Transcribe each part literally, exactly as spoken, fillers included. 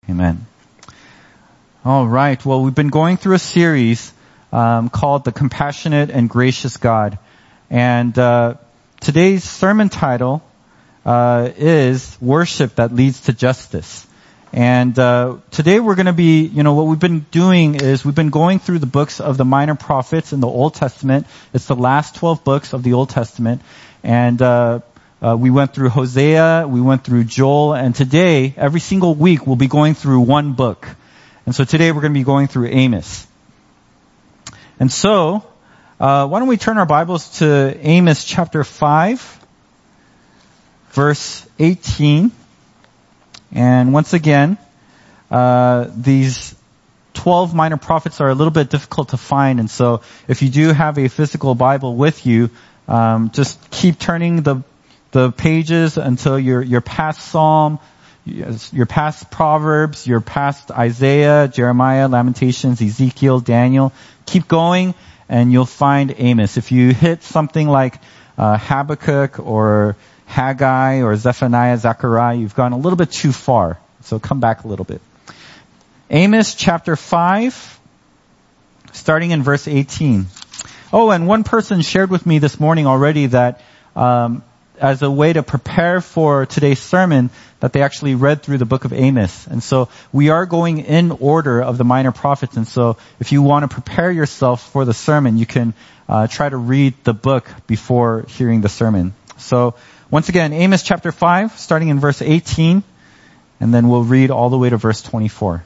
Amen. All right. Well, we've been going through a series um, called The Compassionate and Gracious God. And uh, today's sermon title uh, is Worship That Leads to Justice. And uh, today we're going to be, you know, what we've been doing is we've been going through the books of the minor prophets in the Old Testament. It's the last twelve books of the Old Testament. And uh, uh we went through Hosea, we went through Joel, and today, every single week, we'll be going through one book. And so today we're going to be going through Amos. And so, uh why don't we turn our Bibles to Amos chapter five, verse eighteen. And once again, uh, these twelve minor prophets are a little bit difficult to find. And so if you do have a physical Bible with you, um, just keep turning the, the pages until you're, you're past Psalm, you're past Proverbs, you're past Isaiah, Jeremiah, Lamentations, Ezekiel, Daniel. Keep going and you'll find Amos. If you hit something like, uh, Habakkuk or Haggai or Zephaniah, Zechariah, you've gone a little bit too far. So come back a little bit. Amos chapter five, starting in verse eighteen. Oh, and one person shared with me this morning already that um, as a way to prepare for today's sermon, that they actually read through the book of Amos. And so we are going in order of the minor prophets. And so if you want to prepare yourself for the sermon, you can uh, try to read the book before hearing the sermon. So once again, Amos chapter five, starting in verse eighteen, and then we'll read all the way to verse twenty-four.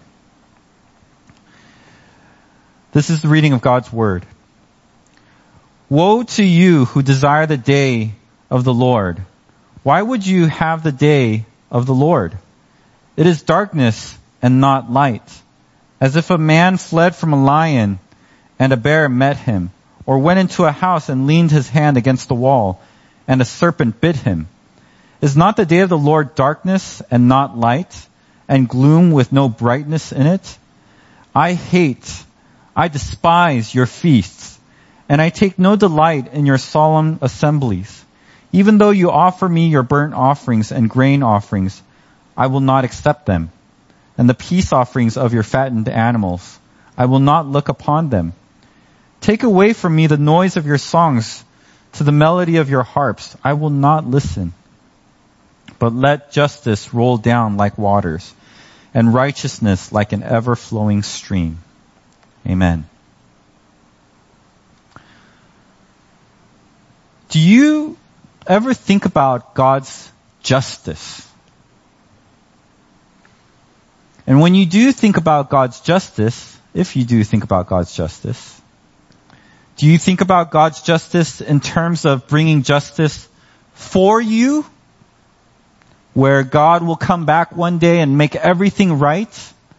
This is the reading of God's Word. Woe to you who desire the day of the Lord. Why would you have the day of the Lord? It is darkness and not light, as if a man fled from a lion and a bear met him, or went into a house and leaned his hand against the wall, and a serpent bit him. Is not the day of the Lord darkness and not light, and gloom with no brightness in it? I hate, I despise your feasts, and I take no delight in your solemn assemblies. Even though you offer me your burnt offerings and grain offerings, I will not accept them. And the peace offerings of your fattened animals, I will not look upon them. Take away from me the noise of your songs. To the melody of your harps, I will not listen. But let justice roll down like waters, and righteousness like an ever-flowing stream. Amen. Do you ever think about God's justice? And when you do think about God's justice, if you do think about God's justice, do you think about God's justice in terms of bringing justice for you? Where God will come back one day and make everything right?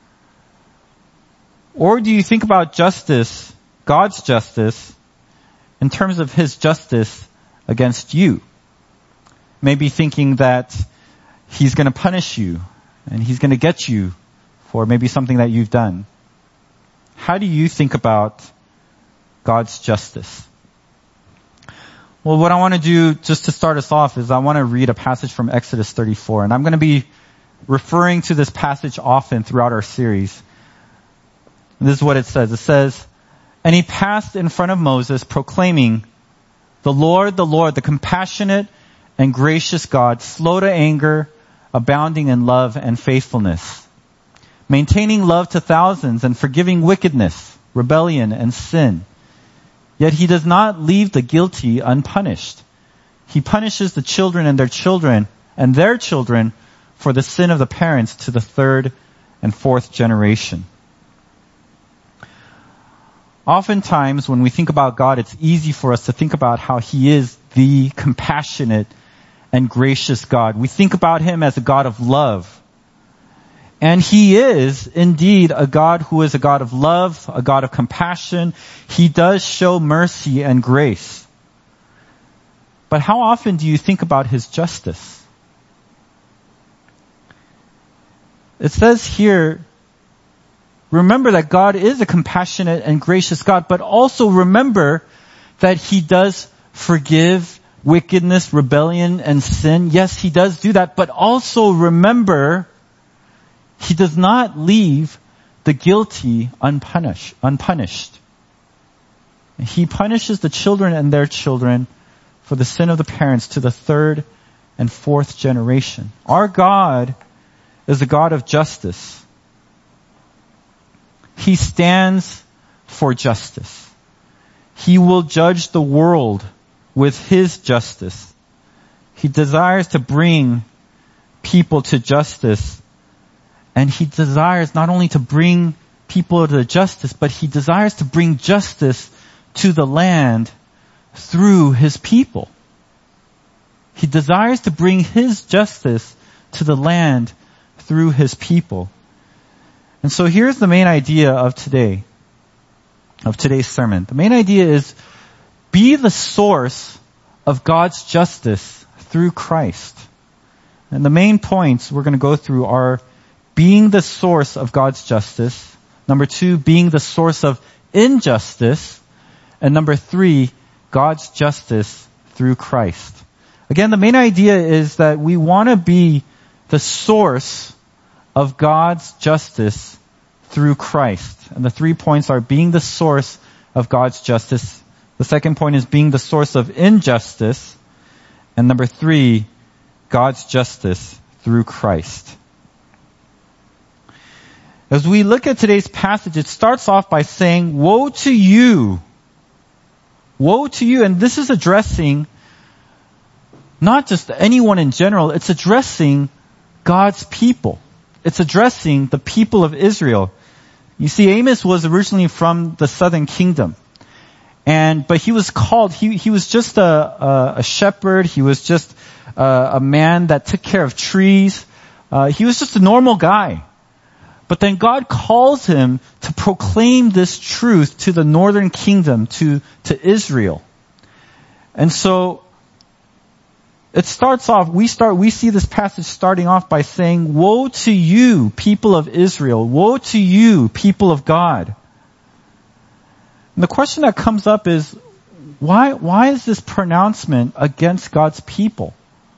Or do you think about justice, God's justice, in terms of His justice against you? Maybe thinking that He's going to punish you and He's going to get you for maybe something that you've done. How do you think about God's justice? Well, what I want to do just to start us off is I want to read a passage from Exodus thirty-four. And I'm going to be referring to this passage often throughout our series. And this is what it says. It says, "And he passed in front of Moses proclaiming, 'The Lord, the Lord, the compassionate and gracious God, slow to anger, abounding in love and faithfulness, maintaining love to thousands and forgiving wickedness, rebellion and sin. Yet he does not leave the guilty unpunished. He punishes the children and their children and their children for the sin of the parents to the third and fourth generation.'" Oftentimes when we think about God, it's easy for us to think about how He is the compassionate and gracious God. We think about Him as a God of love. And He is indeed a God who is a God of love, a God of compassion. He does show mercy and grace. But how often do you think about His justice? It says here, remember that God is a compassionate and gracious God, but also remember that He does forgive wickedness, rebellion, and sin. Yes, He does do that, but also remember He does not leave the guilty unpunished, unpunished. He punishes the children and their children for the sin of the parents to the third and fourth generation. Our God is a God of justice. He stands for justice. He will judge the world with His justice. He desires to bring people to justice. And He desires not only to bring people to justice, but He desires to bring justice to the land through His people. He desires to bring His justice to the land through His people. And so here's the main idea of today, of today's sermon. The main idea is be the source of God's justice through Christ. And the main points we're going to go through are being the source of God's justice. Number two, being the source of injustice. And number three, God's justice through Christ. Again, the main idea is that we want to be the source of God's justice through Christ. And the three points are being the source of God's justice. The second point is being the source of injustice. And number three, God's justice through Christ. As we look at today's passage, it starts off by saying, woe to you. Woe to you. And this is addressing not just anyone in general, it's addressing God's people. It's addressing the people of Israel. You see, Amos was originally from the southern kingdom. And, but he was called, he, he was just a, a, a shepherd. He was just a, a man that took care of trees. Uh, he was just a normal guy. But then God calls him to proclaim this truth to the northern kingdom, to, to Israel. And so, it starts off, we start, we see this passage starting off by saying, woe to you, people of Israel. Woe to you, people of God. And the question that comes up is, why, why is this pronouncement against God's people?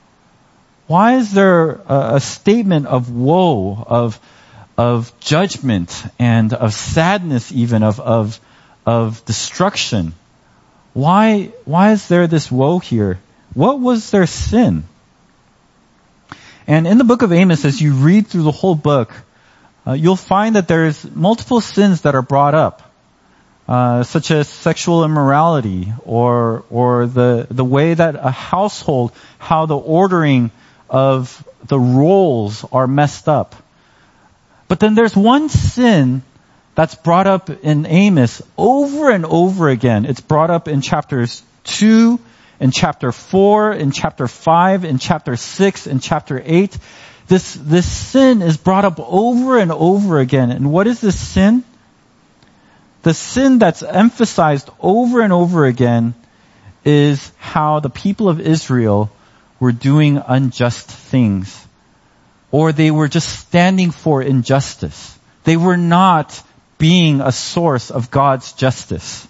Why is there a, a statement of woe, of, of judgment, and of sadness even, of, of, of destruction? Why, why is there this woe here? What was their sin? And in the book of Amos, as you read through the whole book, uh, you'll find that there's multiple sins that are brought up, uh, such as sexual immorality, or or the the way that a household, how the ordering of the roles are messed up. But then there's one sin that's brought up in Amos over and over again. It's brought up in chapters two, in chapter four, in chapter five, in chapter six, in chapter eight. This, this sin is brought up over and over again. And what is this sin? The sin that's emphasized over and over again is how the people of Israel were doing unjust things. Or they were just standing for injustice. They were not being a source of God's justice.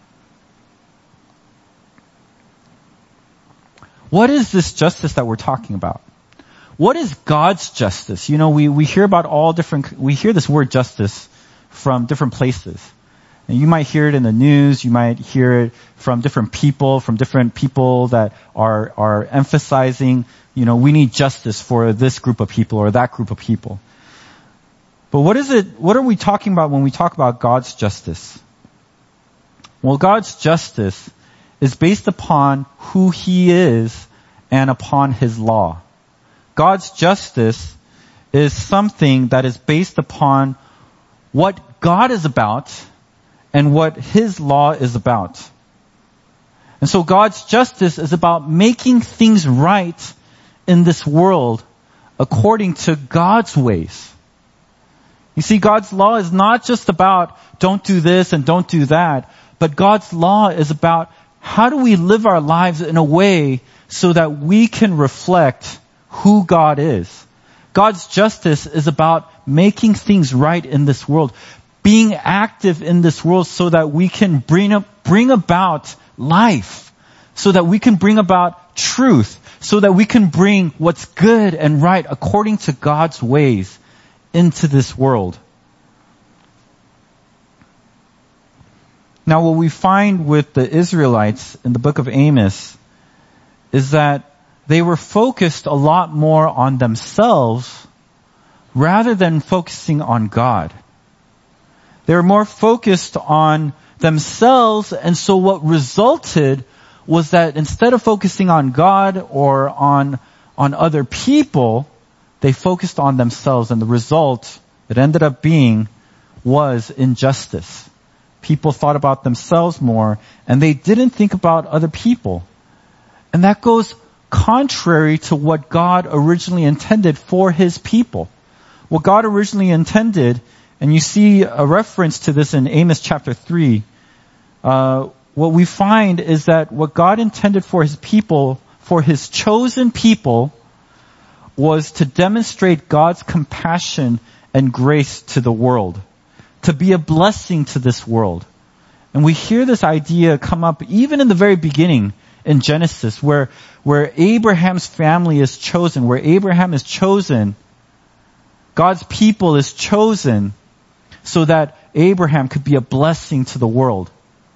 What is this justice that we're talking about? What is God's justice? You know, we, we hear about all different, we hear this word justice from different places. And you might hear it in the news, you might hear it from different people, from different people that are, are emphasizing, you know, we need justice for this group of people or that group of people. But what is it, what are we talking about when we talk about God's justice? Well, God's justice is based upon who He is and upon His law. God's justice is something that is based upon what God is about and what His law is about. And so God's justice is about making things right in this world according to God's ways. You see, God's law is not just about don't do this and don't do that, but God's law is about how do we live our lives in a way so that we can reflect who God is. God's justice is about making things right in this world, being active in this world so that we can bring up, bring about life, so that we can bring about truth, so that we can bring what's good and right according to God's ways into this world. Now, what we find with the Israelites in the book of Amos is that they were focused a lot more on themselves rather than focusing on God. They were more focused on themselves, and so what resulted was that instead of focusing on God or on, on other people, they focused on themselves, and the result, it ended up being, was injustice. People thought about themselves more, and they didn't think about other people. And that goes contrary to what God originally intended for His people. What God originally intended, and you see a reference to this in Amos chapter three, uh, what we find is that what God intended for His people, for His chosen people, was to demonstrate God's compassion and grace to the world, to be a blessing to this world. And we hear this idea come up even in the very beginning in Genesis, where, where Abraham's family is chosen, where Abraham is chosen, God's people is chosen so that Abraham could be a blessing to the world.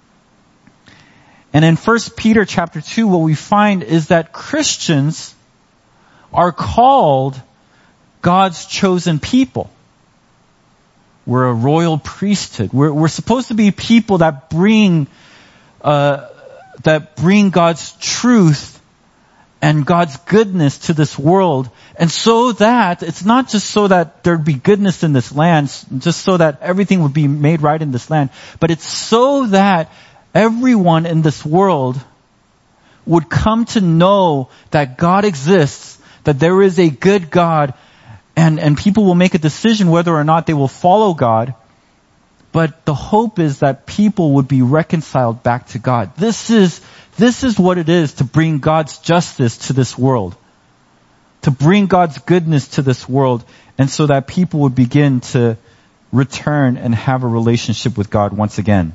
And in First Peter chapter two, what we find is that Christians are called God's chosen people. We're a royal priesthood. We're, we're supposed to be people that bring, uh, that bring God's truth and God's goodness to this world. And so that, it's not just so that there'd be goodness in this land, just so that everything would be made right in this land, but it's so that everyone in this world would come to know that God exists, that there is a good God, and, and people will make a decision whether or not they will follow God. But the hope is that people would be reconciled back to God. This is, this is what it is to bring God's justice to this world. To bring God's goodness to this world, and so that people would begin to return and have a relationship with God once again.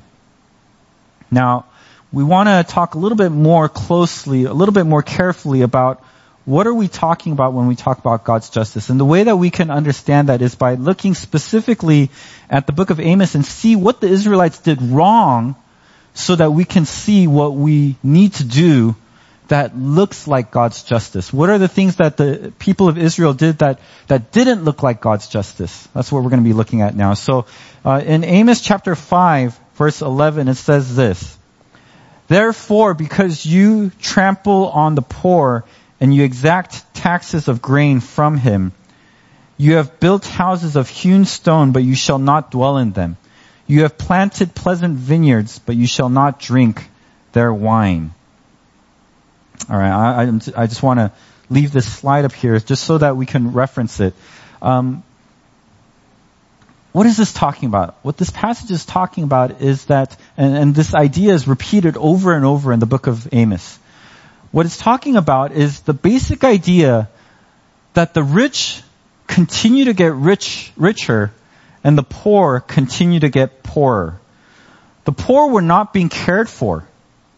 Now, we want to talk a little bit more closely, a little bit more carefully about what are we talking about when we talk about God's justice. And the way that we can understand that is by looking specifically at the book of Amos and see what the Israelites did wrong so that we can see what we need to do that looks like God's justice. What are the things that the people of Israel did that, that didn't look like God's justice? That's what we're going to be looking at now. So, uh, in Amos chapter five, verse eleven, it says this: "Therefore, because you trample on the poor and you exact taxes of grain from him, you have built houses of hewn stone, but you shall not dwell in them. You have planted pleasant vineyards, but you shall not drink their wine." All right, I, I, I just want to leave this slide up here just so that we can reference it. Um, what is this talking about? What this passage is talking about is that, and, and this idea is repeated over and over in the book of Amos. What it's talking about is the basic idea that the rich continue to get rich, richer, and the poor continue to get poorer. The poor were not being cared for.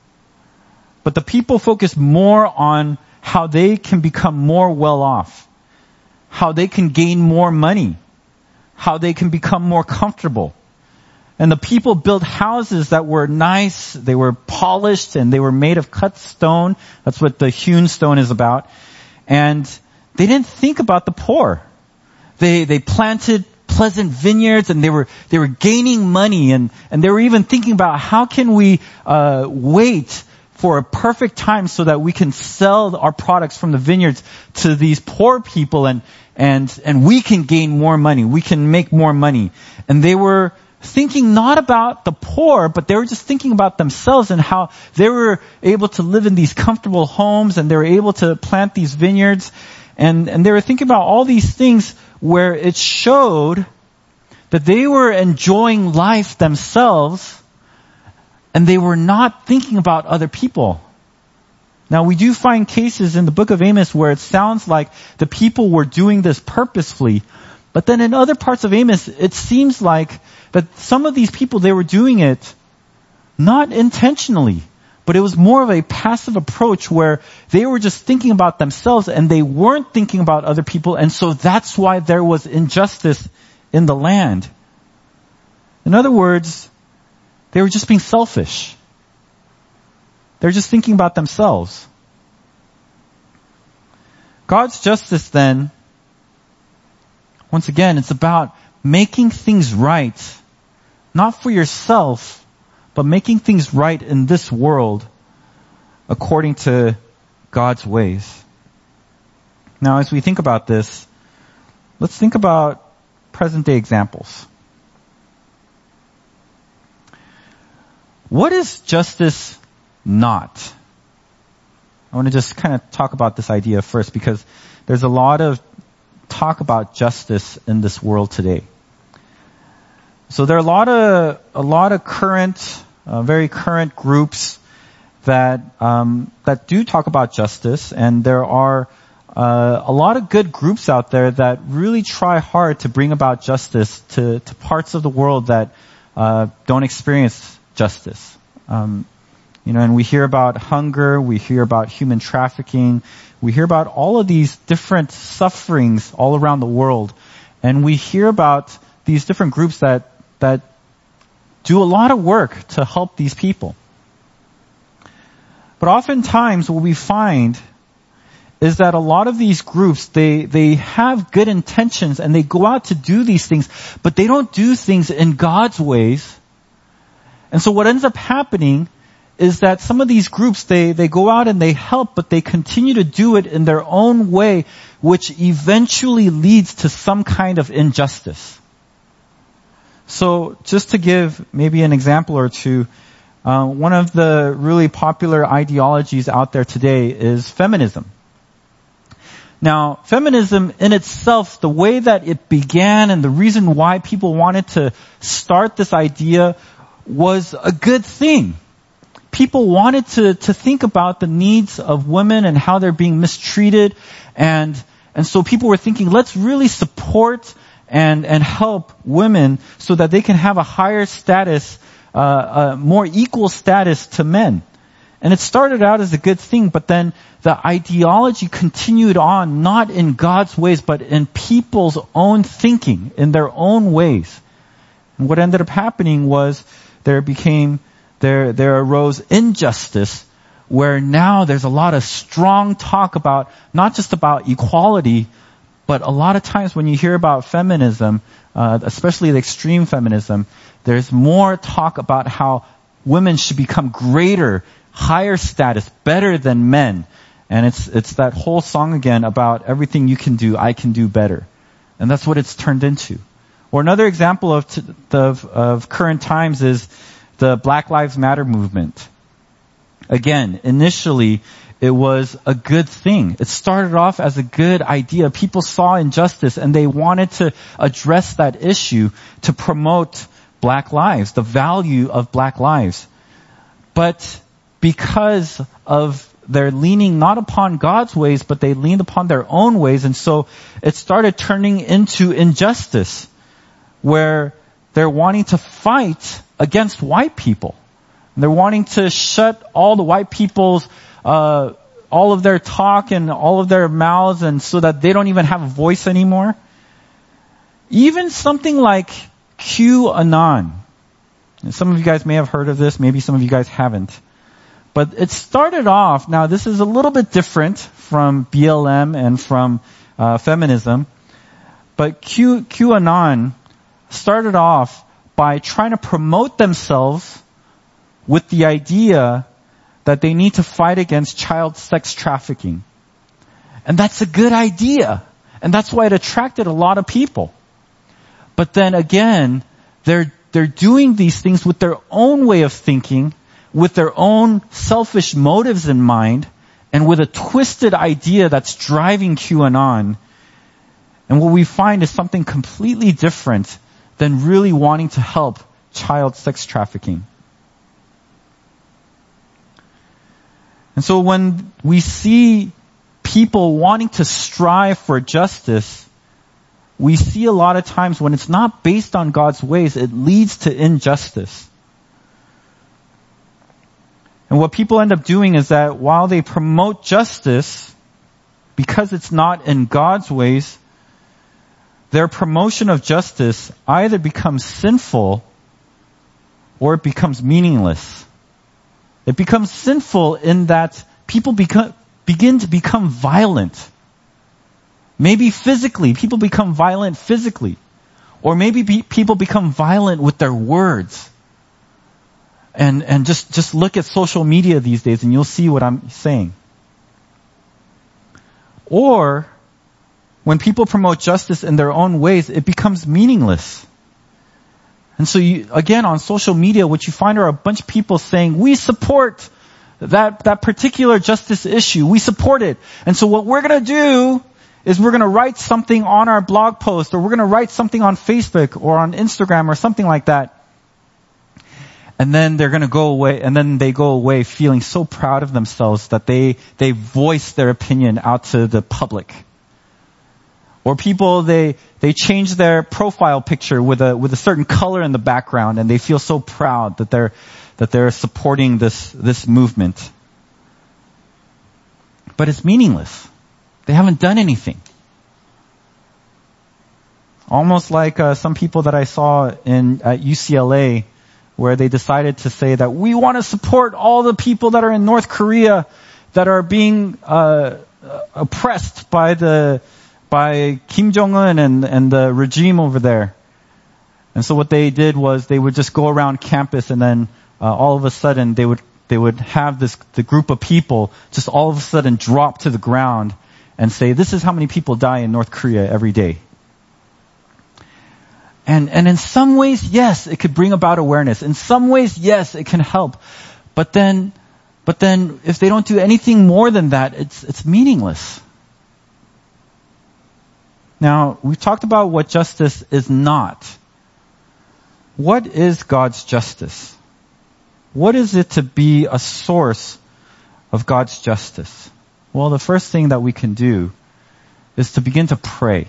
But the people focus more on how they can become more well off, how they can gain more money, how they can become more comfortable. And the people built houses that were nice, they were polished, and they were made of cut stone. That's what the hewn stone is about. And they didn't think about the poor. They, they planted pleasant vineyards, and they were, they were gaining money, and, and they were even thinking about how can we, uh, wait for a perfect time so that we can sell our products from the vineyards to these poor people, and, and, and we can gain more money. We can make more money. And they were thinking not about the poor, but they were just thinking about themselves and how they were able to live in these comfortable homes, and they were able to plant these vineyards. And, and they were thinking about all these things where it showed that they were enjoying life themselves, and they were not thinking about other people. Now, we do find cases in the book of Amos where it sounds like the people were doing this purposefully. But then in other parts of Amos, it seems like that some of these people, they were doing it not intentionally, but it was more of a passive approach where they were just thinking about themselves and they weren't thinking about other people, and so that's why there was injustice in the land. In other words, they were just being selfish. They're just thinking about themselves. God's justice then, once again, it's about making things right, not for yourself, but making things right in this world according to God's ways. Now, as we think about this, let's think about present day examples. What is justice not? I want to just kind of talk about this idea first, because there's a lot of talk about justice in this world today. So there are a lot of a lot of current, uh, very current groups that um, that do talk about justice, and there are uh, a lot of good groups out there that really try hard to bring about justice to, to parts of the world that uh, don't experience justice. Um, you know, and we hear about hunger, we hear about human trafficking, we hear about all of these different sufferings all around the world, and we hear about these different groups that that do a lot of work to help these people. But oftentimes what we find is that a lot of these groups, they, they have good intentions and they go out to do these things, but they don't do things in God's ways. And so what ends up happening is that some of these groups, they, they go out and they help, but they continue to do it in their own way, which eventually leads to some kind of injustice. So just to give maybe an example or two, uh, one of the really popular ideologies out there today is feminism. Now, feminism in itself, the way that it began and the reason why people wanted to start this idea was a good thing. People wanted to, to think about the needs of women and how they're being mistreated, and, and so people were thinking, let's really support and, and help women so that they can have a higher status, uh, a more equal status to men. And it started out as a good thing, but then the ideology continued on, not in God's ways, but in people's own thinking, in their own ways. And what ended up happening was there became, there, there arose injustice, where now there's a lot of strong talk about, not just about equality, but a lot of times when you hear about feminism, uh, especially the extreme feminism, there's more talk about how women should become greater, higher status, better than men. And it's, it's that whole song again about everything you can do, I can do better. And that's what it's turned into. Or another example of, t- of, of current times is the Black Lives Matter movement. Again, initially, it was a good thing. It started off as a good idea. People saw injustice and they wanted to address that issue to promote black lives, the value of black lives. But because of their leaning not upon God's ways, but they leaned upon their own ways, and so it started turning into injustice, where they're wanting to fight against white people. They're wanting to shut all the white people's Uh, all of their talk and all of their mouths, and so that they don't even have a voice anymore. Even something like QAnon. Some of you guys may have heard of this, maybe some of you guys haven't. But it started off, now this is a little bit different from B L M and from uh, feminism, but Q, QAnon started off by trying to promote themselves with the idea that they need to fight against child sex trafficking. And that's a good idea. And that's why it attracted a lot of people. But then again, they're, they're doing these things with their own way of thinking, with their own selfish motives in mind, and with a twisted idea that's driving QAnon. And what we find is something completely different than really wanting to help child sex trafficking. And so when we see people wanting to strive for justice, we see a lot of times when it's not based on God's ways, it leads to injustice. And what people end up doing is that while they promote justice, because it's not in God's ways, their promotion of justice either becomes sinful or it becomes meaningless. It becomes sinful in that people become, begin to become violent. Maybe physically, people become violent physically. Or maybe be, people become violent with their words. And, and just, just look at social media these days and you'll see what I'm saying. Or, when people promote justice in their own ways, it becomes meaningless. And so you, again, on social media, what you find are a bunch of people saying, we support that, that particular justice issue. We support it. And so what we're gonna do is we're gonna write something on our blog post, or we're gonna write something on Facebook or on Instagram or something like that. And then they're gonna go away, and then they go away feeling so proud of themselves that they, they voice their opinion out to the public. Or people, they, they change their profile picture with a, with a certain color in the background, and they feel so proud that they're, that they're supporting this, this movement. But it's meaningless. They haven't done anything. Almost like uh, some people that I saw in at U C L A, where they decided to say that we want to support all the people that are in North Korea that are being uh, oppressed by the by Kim Jong-un and, and the regime over there. And so what they did was they would just go around campus, and then uh, all of a sudden they would they would have this the group of people just all of a sudden drop to the ground and say, this is how many people die in North Korea every day. And, and in some ways, yes, it could bring about awareness. In some ways, yes, it can help. But then, but then if they don't do anything more than that, it's, it's meaningless. Now, we've talked about what justice is not. What is God's justice? What is it to be a source of God's justice? Well, the first thing that we can do is to begin to pray.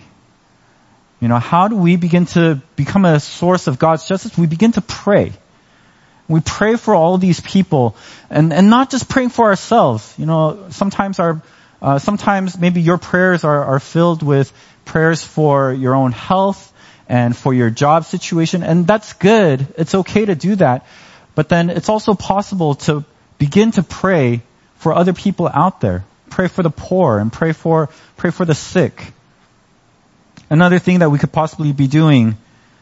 You know, how do we begin to become a source of God's justice? We begin to pray. We pray for all these people, and, and not just praying for ourselves. You know, sometimes our, uh, sometimes maybe your prayers are, are filled with prayers for your own health and for your job situation, and that's good. It's okay to do that. But then it's also possible to begin to pray for other people out there. Pray for the poor and pray for, pray for the sick. Another thing that we could possibly be doing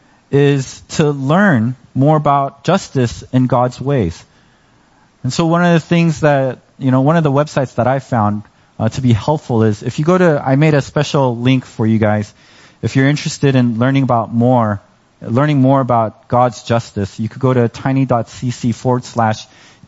is to learn more about justice in God's ways. And so one of the things that, you know, one of the websites that I found uh, to be helpful is if you go to, I made a special link for you guys. If you're interested in learning about more, learning more about God's justice, you could go to tiny.cc forward slash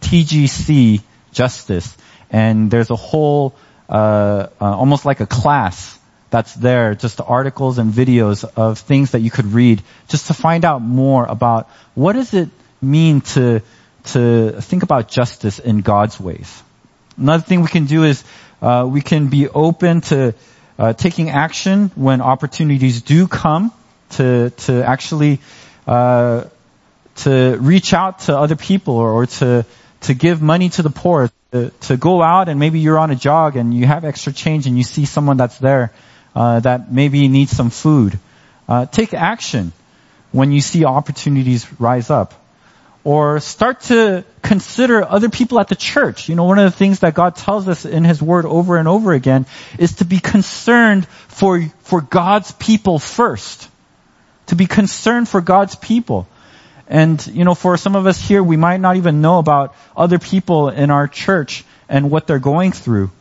TGC justice. And there's a whole, uh, uh, almost like a class that's there, just articles and videos of things that you could read just to find out more about what does it mean to, to think about justice in God's ways. Another thing we can do is, uh, we can be open to, uh, taking action when opportunities do come to, to actually, uh, to reach out to other people or, or to, to give money to the poor, to, to go out and maybe you're on a jog and you have extra change and you see someone that's there Uh, that maybe needs some food. Uh, take action when you see opportunities rise up. Or start to consider other people at the church. You know, one of the things that God tells us in His Word over and over again is to be concerned for, for God's people first. To be concerned for God's people. And, you know, for some of us here, we might not even know about other people in our church and what they're going through.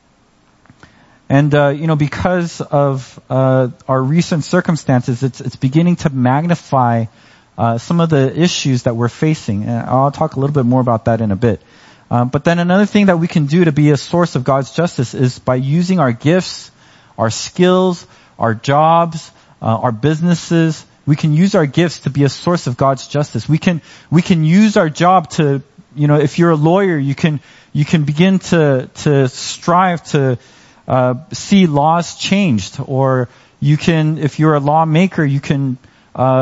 And, uh, you know, because of, uh, our recent circumstances, it's, it's beginning to magnify, uh, some of the issues that we're facing. And I'll talk a little bit more about that in a bit. Uh, but then another thing that we can do to be a source of God's justice is by using our gifts, our skills, our jobs, uh, our businesses. We can use our gifts to be a source of God's justice. We can, we can use our job to, you know, if you're a lawyer, you can, you can begin to, to strive to, Uh, see laws changed, or you can, if you're a lawmaker, you can uh,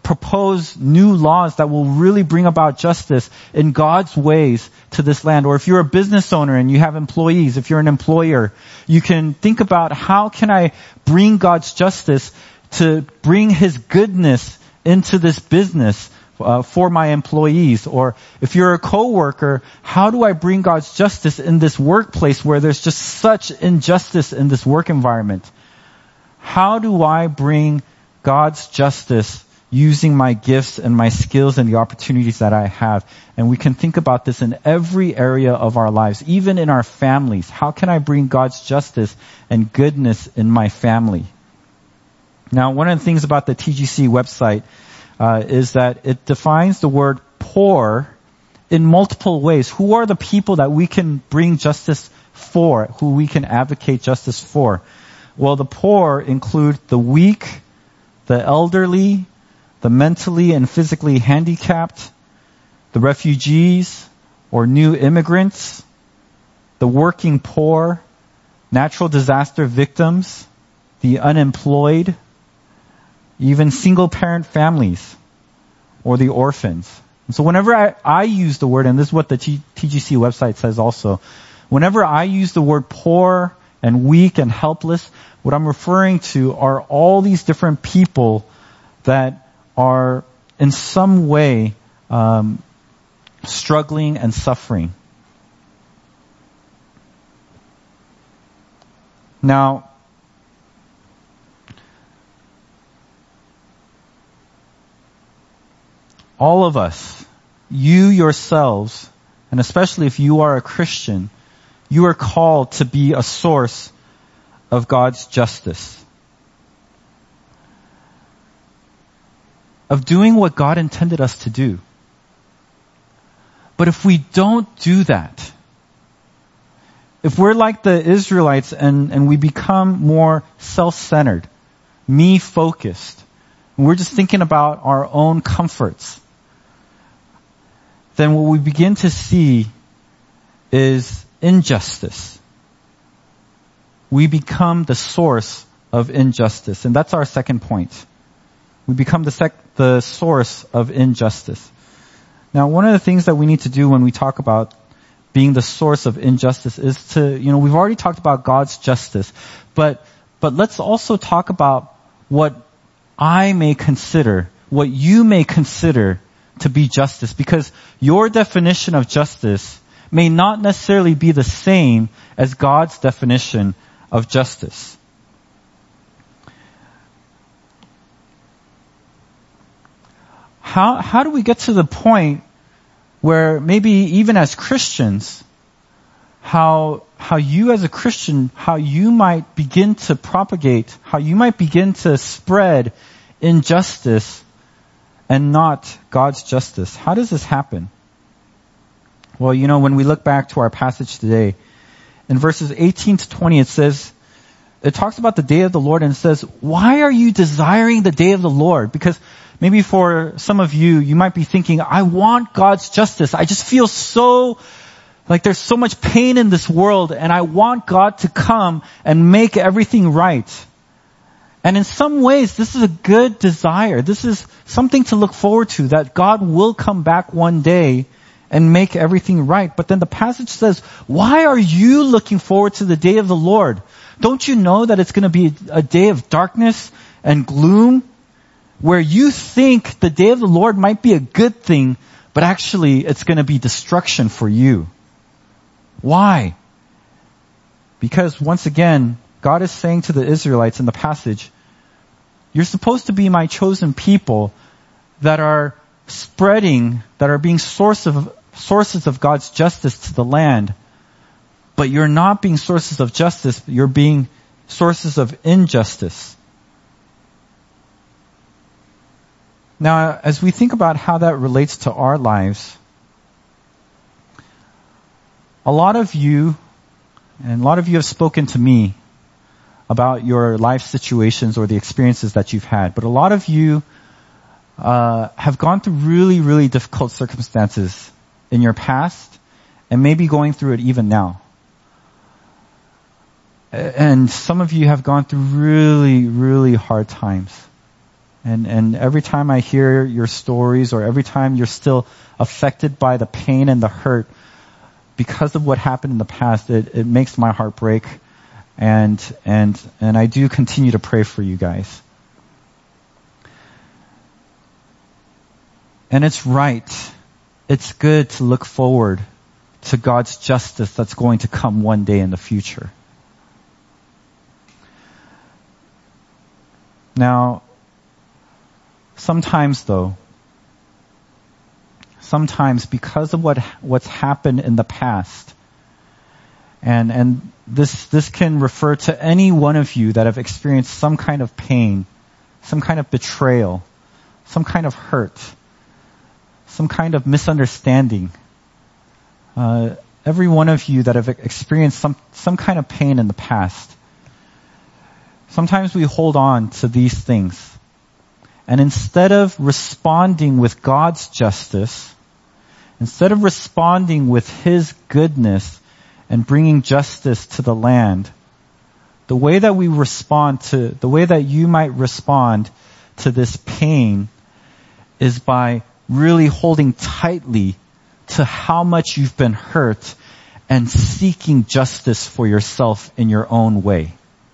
propose new laws that will really bring about justice in God's ways to this land. Or if you're a business owner and you have employees, if you're an employer, you can think about how can I bring God's justice to bring His goodness into this business uh, for my employees. Or if you're a coworker, how do I bring God's justice in this workplace where there's just such injustice in this work environment? How do I bring God's justice using my gifts and my skills and the opportunities that I have? And we can think about this in every area of our lives, even in our families. How can I bring God's justice and goodness in my family? Now, one of the things about the T G C website uh, is that it defines the word poor in multiple ways. Who are the people that we can bring justice for, who we can advocate justice for? Well, the poor include the weak, the elderly, the mentally and physically handicapped, the refugees or new immigrants, the working poor, natural disaster victims, the unemployed, even single-parent families, or the orphans. And so whenever I, I use the word, and this is what the T- TGC website says also, whenever I use the word poor and weak and helpless, what I'm referring to are all these different people that are in some way um, struggling and suffering. Now, all of us, you yourselves, and especially if you are a Christian, you are called to be a source of God's justice. Of doing what God intended us to do. But if we don't do that, if we're like the Israelites and, and we become more self-centered, me-focused, and we're just thinking about our own comforts, then what we begin to see is injustice. We become the source of injustice. And that's our second point. We become the sec- the source of injustice. Now, one of the things that we need to do when we talk about being the source of injustice is to, you know, we've already talked about God's justice, but, but let's also talk about what I may consider, what you may consider to be justice, because your definition of justice may not necessarily be the same as God's definition of justice. How, how do we get to the point where maybe even as Christians, how, how you as a Christian, how you might begin to propagate, how you might begin to spread injustice and not God's justice? How does this happen? Well, you know, when we look back to our passage today, in verses eighteen to twenty, it says, it talks about the day of the Lord, and it says, why are you desiring the day of the Lord? Because maybe for some of you, you might be thinking, I want God's justice. I just feel so, like there's so much pain in this world, and I want God to come and make everything right. And in some ways, this is a good desire. This is something to look forward to, that God will come back one day and make everything right. But then the passage says, why are you looking forward to the day of the Lord? Don't you know that it's going to be a day of darkness and gloom, where you think the day of the Lord might be a good thing, but actually it's going to be destruction for you? Why? Because once again, God is saying to the Israelites in the passage, you're supposed to be my chosen people that are spreading, that are being source of, sources of God's justice to the land. But you're not being sources of justice, you're being sources of injustice. Now, as we think about how that relates to our lives, a lot of you, and a lot of you have spoken to me about your life situations or the experiences that you've had. But a lot of you uh, have gone through really, really difficult circumstances in your past, and maybe going through it even now. And some of you have gone through really, really hard times. And, and every time I hear your stories, or every time you're still affected by the pain and the hurt because of what happened in the past, it, it makes my heart break. And, and, and I do continue to pray for you guys. And it's right. It's good to look forward to God's justice that's going to come one day in the future. Now, sometimes though, sometimes because of what what's happened in the past, and and this this can refer to any one of you that have experienced some kind of pain, some kind of betrayal, some kind of hurt, some kind of misunderstanding. Uh, every one of you that have experienced some some kind of pain in the past. Sometimes we hold on to these things. And instead of responding with God's justice, instead of responding with His goodness and bringing justice to the land, the way that we respond to, the way that you might respond to this pain is by really holding tightly to how much you've been hurt and seeking justice for yourself in your own way.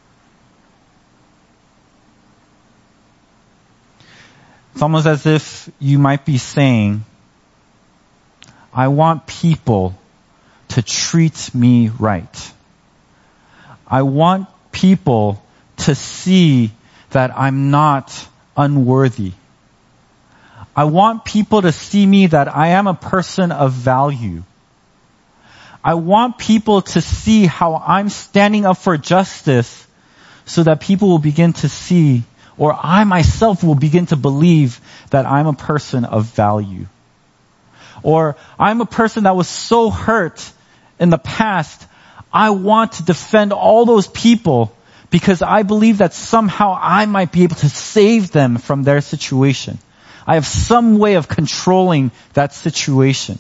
It's almost as if you might be saying, I want people to treat me right. I want people to see that I'm not unworthy. I want people to see me that I am a person of value. I want people to see how I'm standing up for justice so that people will begin to see, or I myself will begin to believe that I'm a person of value. Or I'm a person that was so hurt in the past, I want to defend all those people because I believe that somehow I might be able to save them from their situation. I have some way of controlling that situation.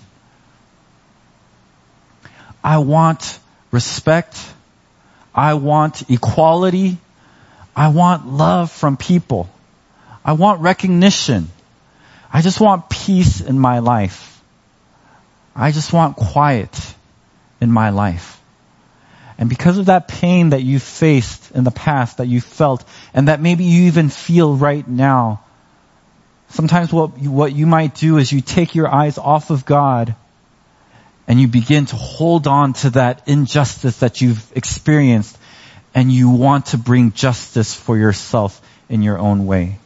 I want respect. I want equality. I want love from people. I want recognition. I just want peace in my life. I just want quiet in my life. And because of that pain that you faced in the past, that you felt, and that maybe you even feel right now, sometimes what you, what you might do is you take your eyes off of God and you begin to hold on to that injustice that you've experienced, and you want to bring justice for yourself in your own way.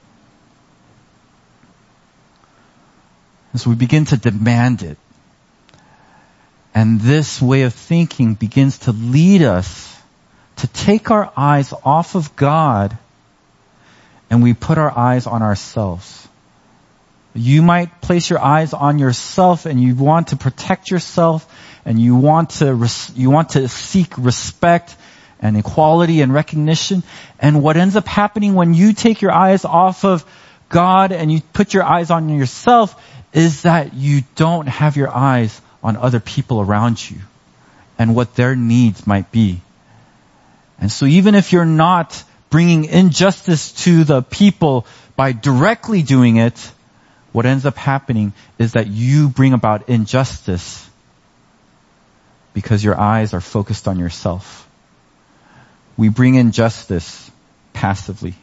And so we begin to demand it. And this way of thinking begins to lead us to take our eyes off of God and we put our eyes on ourselves. You might place your eyes on yourself and you want to protect yourself and you want to res- you want to seek respect and equality and recognition. And what ends up happening when you take your eyes off of God and you put your eyes on yourself is that you don't have your eyes on other people around you and what their needs might be. And so even if you're not bringing injustice to the people by directly doing it, what ends up happening is that you bring about injustice because your eyes are focused on yourself. We bring injustice passively.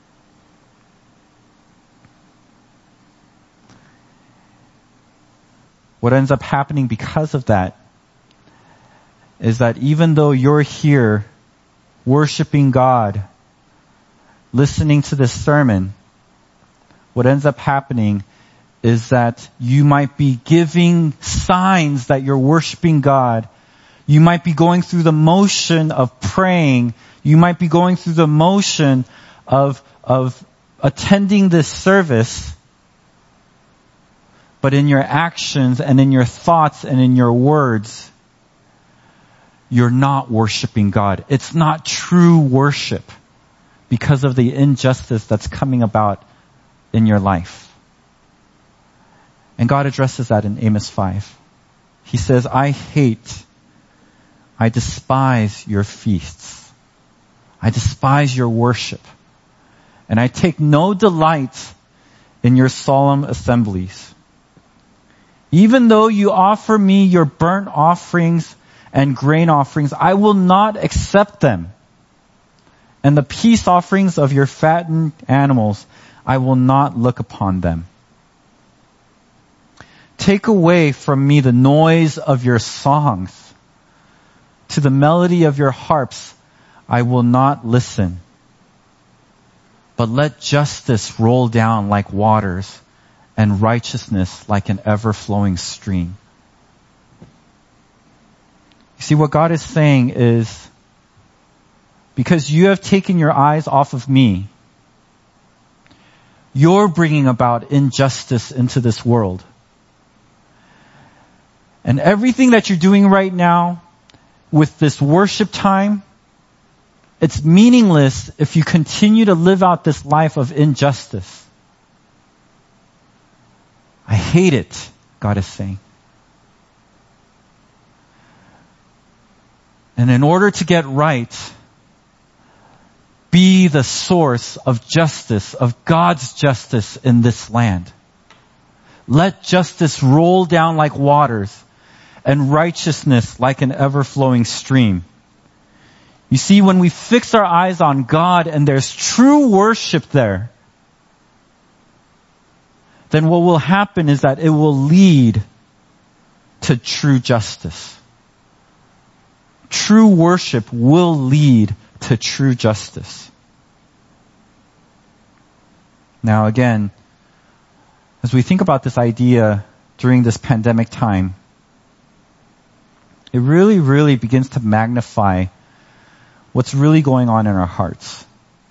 What ends up happening because of that is that even though you're here worshiping God, listening to this sermon, what ends up happening is that you might be giving signs that you're worshiping God. You might be going through the motion of praying. You might be going through the motion of, of attending this service. But in your actions and in your thoughts and in your words, you're not worshiping God. It's not true worship because of the injustice that's coming about in your life. And God addresses that in Amos five. He says, I hate, I despise your feasts. I despise your worship. and I take no delight in your solemn assemblies. Even though you offer me your burnt offerings and grain offerings, I will not accept them. And the peace offerings of your fattened animals, I will not look upon them. Take away from me the noise of your songs. To the melody of your harps, I will not listen. But let justice roll down like waters and righteousness like an ever-flowing stream. You see, what God is saying is, because you have taken your eyes off of me, you're bringing about injustice into this world. And everything that you're doing right now with this worship time, it's meaningless if you continue to live out this life of injustice. I hate it, God is saying. And in order to get right, be the source of justice, of God's justice in this land. Let justice roll down like waters and righteousness like an ever-flowing stream. You see, when we fix our eyes on God and there's true worship there, then what will happen is that it will lead to true justice. True worship will lead to true justice. Now again, as we think about this idea during this pandemic time, it really, really begins to magnify what's really going on in our hearts.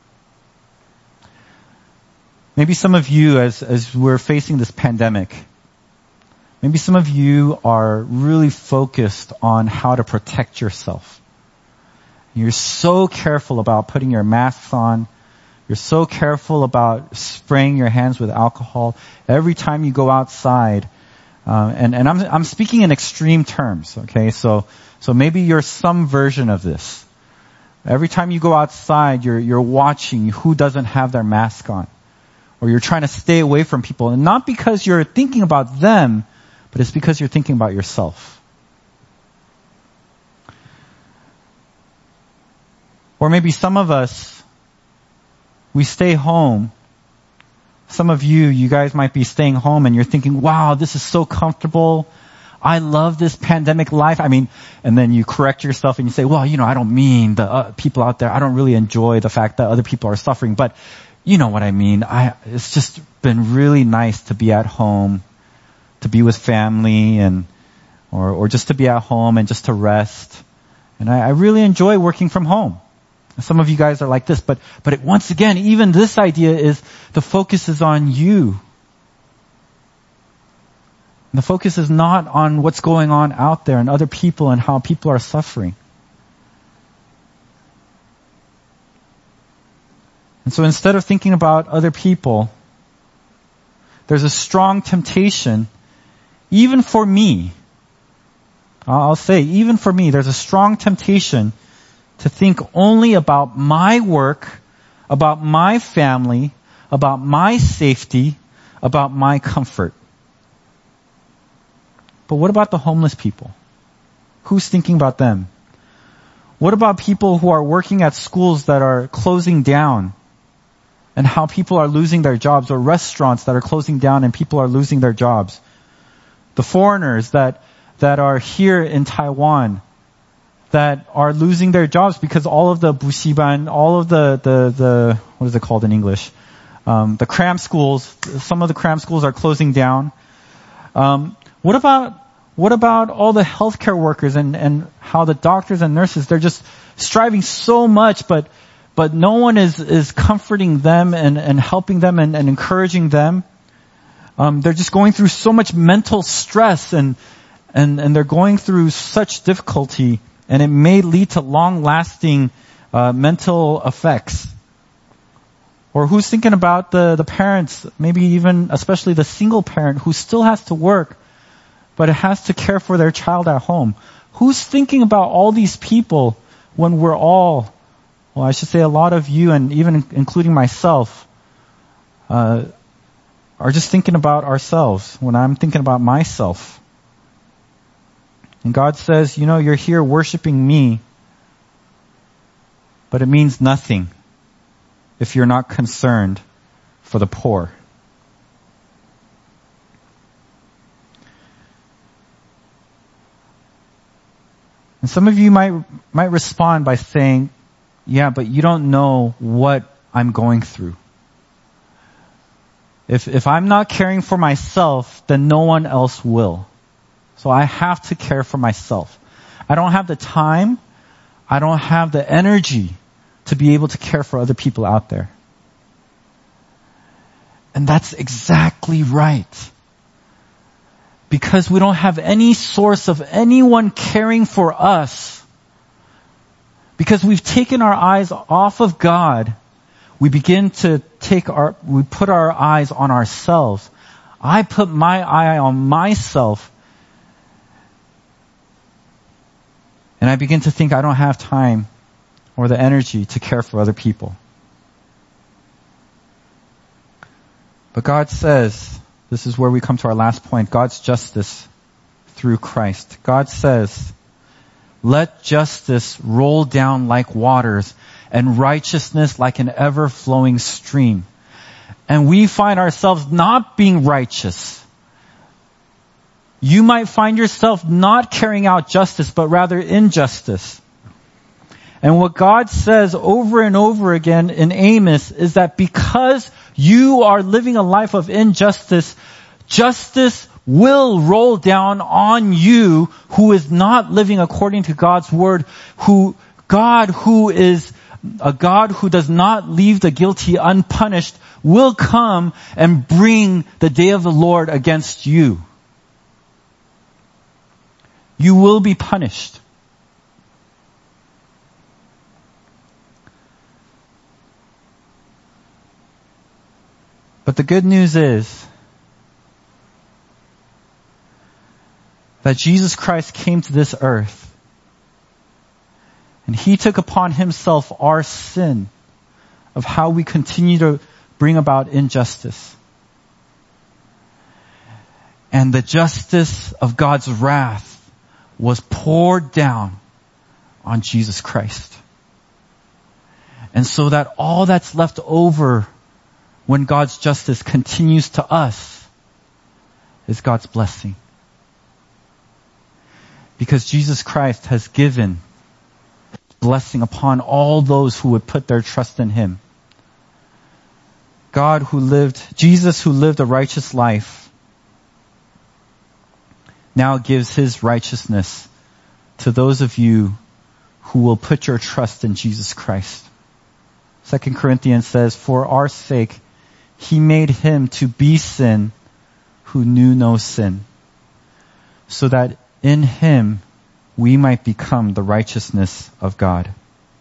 Maybe some of you, as, as we're facing this pandemic, maybe some of you are really focused on how to protect yourself. You're so careful about putting your masks on. You're so careful about spraying your hands with alcohol every time you go outside. Uh, and, and I'm, I'm speaking in extreme terms, okay? So, so maybe you're some version of this. Every time you go outside, you're, you're watching who doesn't have their mask on. Or you're trying to stay away from people. And not because you're thinking about them, but it's because you're thinking about yourself. Or maybe some of us, we stay home. Some of you, you guys might be staying home and you're thinking, wow, this is so comfortable. I love this pandemic life. I mean, and then you correct yourself and you say, well, you know, I don't mean the uh, people out there. I don't really enjoy the fact that other people are suffering, but you know what I mean. I, it's just been really nice to be at home, to be with family and, or, or just to be at home and just to rest. And I, I really enjoy working from home. Some of you guys are like this, but, but it, once again, even this idea is the focus is on you. And the focus is not on what's going on out there and other people and how people are suffering. And so instead of thinking about other people, there's a strong temptation, even for me. I'll say, even for me, there's a strong temptation to think only about my work, about my family, about my safety, about my comfort. But what about the homeless people? Who's thinking about them? What about people who are working at schools that are closing down and how people are losing their jobs, or restaurants that are closing down and people are losing their jobs? The foreigners that, that are here in Taiwan that are losing their jobs because all of the busiban, all of the, the, the, what is it called in English? Um, the cram schools, some of the cram schools are closing down. Um, what about, what about all the healthcare workers and, and how the doctors and nurses, they're just striving so much, but, but no one is, is comforting them and, and helping them and, and encouraging them. Um, they're just going through so much mental stress and, and, and they're going through such difficulty. And it may lead to long-lasting uh, mental effects. Or who's thinking about the, the parents, maybe even especially the single parent who still has to work, but it has to care for their child at home. Who's thinking about all these people when we're all, well, I should say a lot of you and even including myself, uh, are just thinking about ourselves, when I'm thinking about myself. And God says, you know, you're here worshiping me, but it means nothing if you're not concerned for the poor. And some of you might might respond by saying, yeah, but you don't know what I'm going through. If if I'm not caring for myself, then no one else will. So I have to care for myself. I don't have the time, I don't have the energy to be able to care for other people out there. And that's exactly right. Because we don't have any source of anyone caring for us. Because we've taken our eyes off of God, we begin to take our, we put our eyes on ourselves. I put my eye on myself, and I begin to think I don't have time or the energy to care for other people. But God says, this is where we come to our last point, God's justice through Christ. God says, let justice roll down like waters and righteousness like an ever-flowing stream. And we find ourselves not being righteous. You might find yourself not carrying out justice, but rather injustice. And what God says over and over again in Amos is that because you are living a life of injustice, justice will roll down on you who is not living according to God's word, who, God who is a God who does not leave the guilty unpunished will come and bring the day of the Lord against you. You will be punished. But the good news is that Jesus Christ came to this earth and He took upon Himself our sin of how we continue to bring about injustice. And the justice of God's wrath was poured down on Jesus Christ. And so that all that's left over when God's justice continues to us is God's blessing. Because Jesus Christ has given blessing upon all those who would put their trust in Him. God who lived, Jesus who lived a righteous life, now gives His righteousness to those of you who will put your trust in Jesus Christ. Second Corinthians says, for our sake, He made Him to be sin who knew no sin, so that in Him we might become the righteousness of God.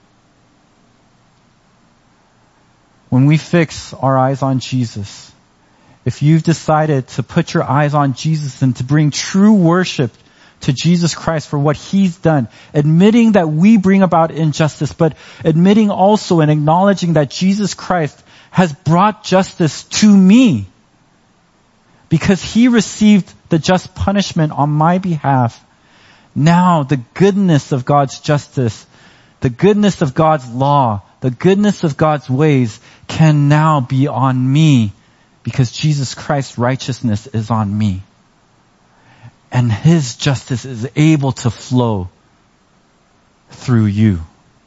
When we fix our eyes on Jesus, if you've decided to put your eyes on Jesus and to bring true worship to Jesus Christ for what He's done, admitting that we bring about injustice, but admitting also and acknowledging that Jesus Christ has brought justice to me because He received the just punishment on my behalf. Now the goodness of God's justice, the goodness of God's law, the goodness of God's ways can now be on me because Jesus Christ's righteousness is on me. And His justice is able to flow through you.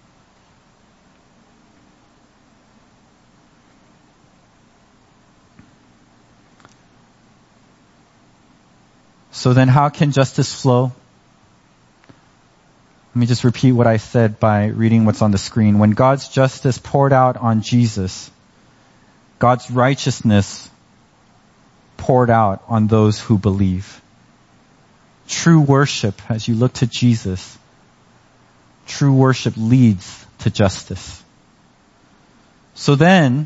So then how can justice flow? Let me just repeat what I said by reading what's on the screen. When God's justice poured out on Jesus, God's righteousness poured out on those who believe. True worship, as you look to Jesus, true worship leads to justice. So then,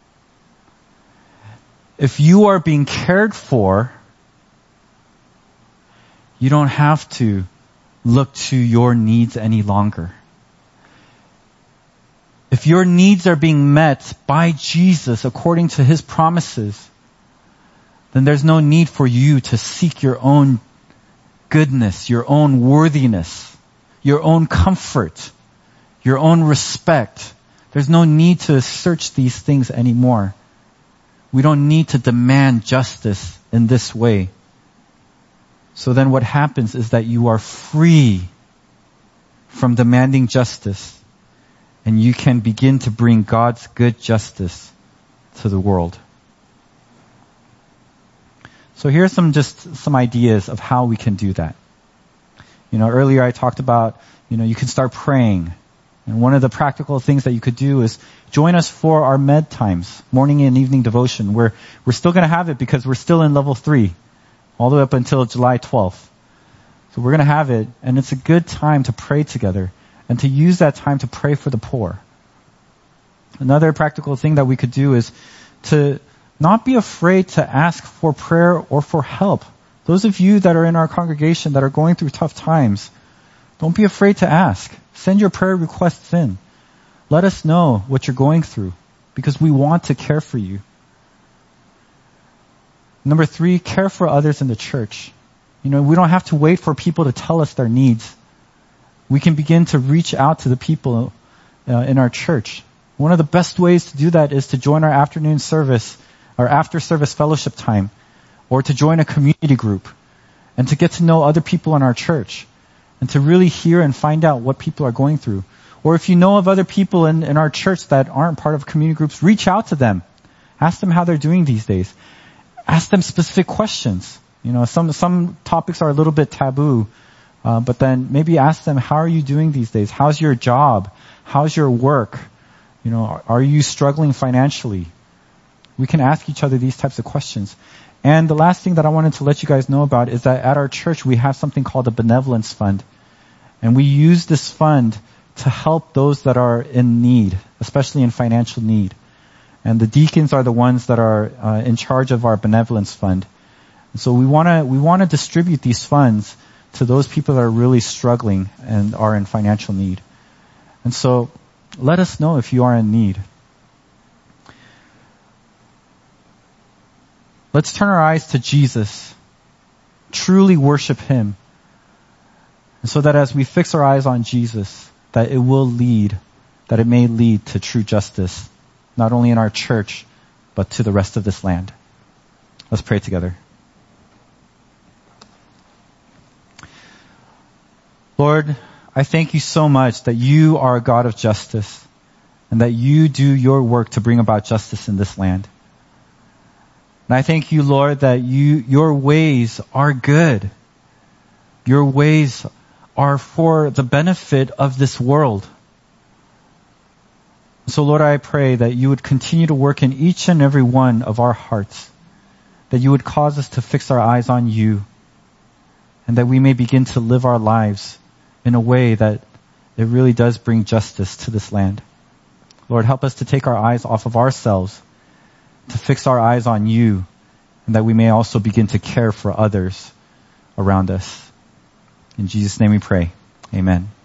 if you are being cared for, you don't have to look to your needs any longer. if your needs are being met by Jesus according to His promises, then there's no need for you to seek your own goodness, your own worthiness, your own comfort, your own respect. There's no need to search these things anymore. We don't need to demand justice in this way. So then what happens is that you are free from demanding justice, and you can begin to bring God's good justice to the world. So here are some just some ideas of how we can do that. You know, earlier I talked about, you know, you can start praying. And one of the practical things that you could do is join us for our med times, morning and evening devotion. We're, we're still going to have it because we're still in level three, all the way up until July twelfth. So we're going to have it, and it's a good time to pray together and to use that time to pray for the poor. Another practical thing that we could do is to not be afraid to ask for prayer or for help. Those of you that are in our congregation that are going through tough times, don't be afraid to ask. Send your prayer requests in. Let us know what you're going through, because we want to care for you. Number three, care for others in the church. You know, we don't have to wait for people to tell us their needs. We can begin to reach out to the people uh, in our church. One of the best ways to do that is to join our afternoon service, our after service fellowship time, or to join a community group and to get to know other people in our church and to really hear and find out what people are going through. Or if you know of other people in, in our church that aren't part of community groups, reach out to them. Ask them how they're doing these days. Ask them specific questions. You know, some, some topics are a little bit taboo, uh, but then maybe ask them, how are you doing these days? How's your job? How's your work? You know, are, are you struggling financially? We can ask each other these types of questions. And the last thing that I wanted to let you guys know about is that at our church we have something called a benevolence fund. And we use this fund to help those that are in need, especially in financial need. And the deacons are the ones that are uh, in charge of our benevolence fund. And so we want to we want to distribute these funds to those people that are really struggling and are in financial need. And so let us know if you are in need. Let's turn our eyes to Jesus, truly worship Him, and so that as we fix our eyes on Jesus, that it will lead, that it may lead to true justice, not only in our church, but to the rest of this land. Let's pray together. Lord, I thank you so much that you are a God of justice and that you do your work to bring about justice in this land. And I thank you, Lord, that you, your ways are good. Your ways are for the benefit of this world. So, Lord, I pray that you would continue to work in each and every one of our hearts, that you would cause us to fix our eyes on you, and that we may begin to live our lives in a way that it really does bring justice to this land. Lord, help us to take our eyes off of ourselves, to fix our eyes on you, and that we may also begin to care for others around us. In Jesus' name we pray. Amen.